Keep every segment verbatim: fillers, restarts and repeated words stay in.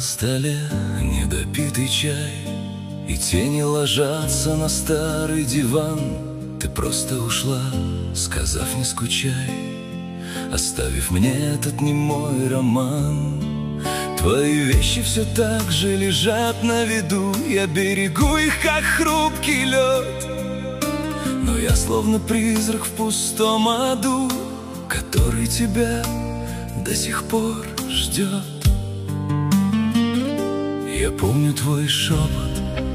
столе недопитый чай, и тени ложатся на старый диван. Ты просто ушла, сказав не скучай, оставив мне этот немой роман. Твои вещи все так же лежат на виду, я берегу их, как хрупкий лед. Но я словно призрак в пустом аду, который тебя до сих пор ждет. Я помню твой шепот,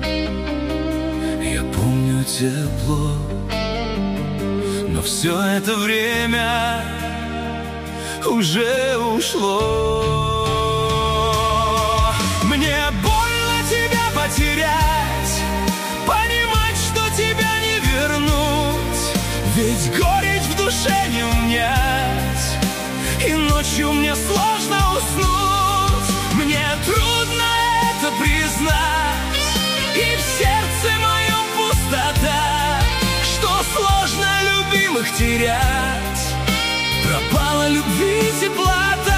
я помню тепло, но все это время уже ушло. Мне больно тебя потерять, понимать, что тебя не вернуть, ведь горечь в душе не унять, и ночью мне сложно уснуть. Мне трудно это признать, и в сердце моем пустота, что сложно любимых терять, пропала любви теплота.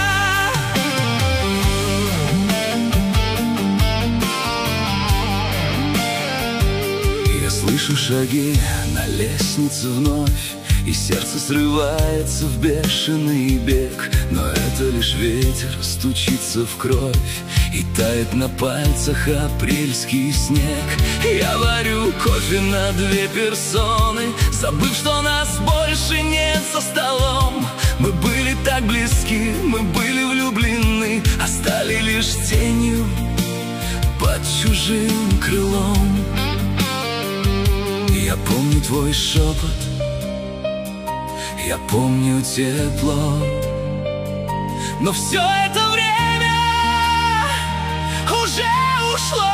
Я слышу шаги на лестнице вновь, и сердце срывается в бешеный бег. Но это лишь ветер стучится в кровь, и тает на пальцах апрельский снег. Я варю кофе на две персоны, забыв, что нас больше нет за столом. Мы были так близки, мы были влюблены, а стали лишь тенью под чужим крылом. Я помню твой шепот, я помню тепло, но все это время уже ушло.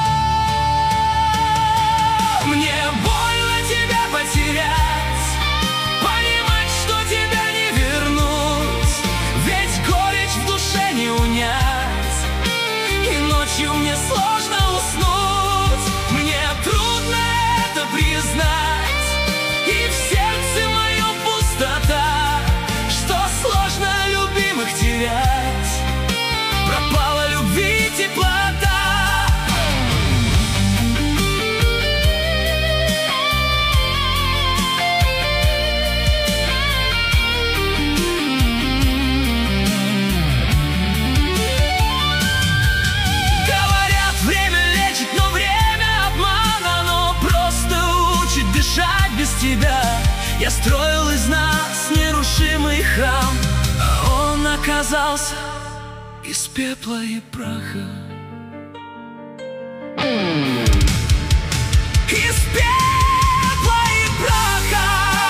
Мне больно тебя потерять, понимать, что тебя не вернуть, ведь горечь в душе не унять, и ночью мне сложно уснуть. Мне трудно это признать, и в сердце моем пустота, что сложно любимых терять, пропала любви теплота. Говорят, время лечит, но время обмана, но просто учит дышать без тебя. Я строил из нас нерушимый храм, а он оказался из пепла и праха. Из пепла и праха.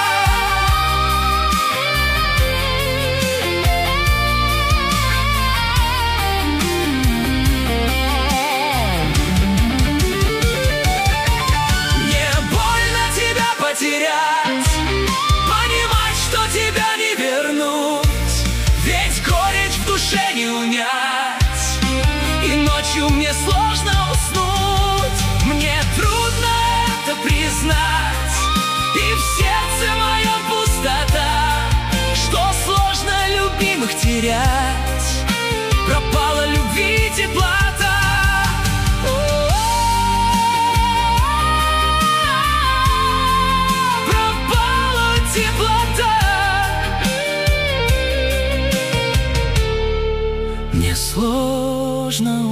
Мне больно тебя потерять, понимать, что тебя не вернуть, ведь горечь в душе не унять, и ночью мне сложно уснуть. Мне трудно это признать, и в сердце моем пустота, что сложно любимых терять, пропала любви теплота. Пропала теплота. Мне сложно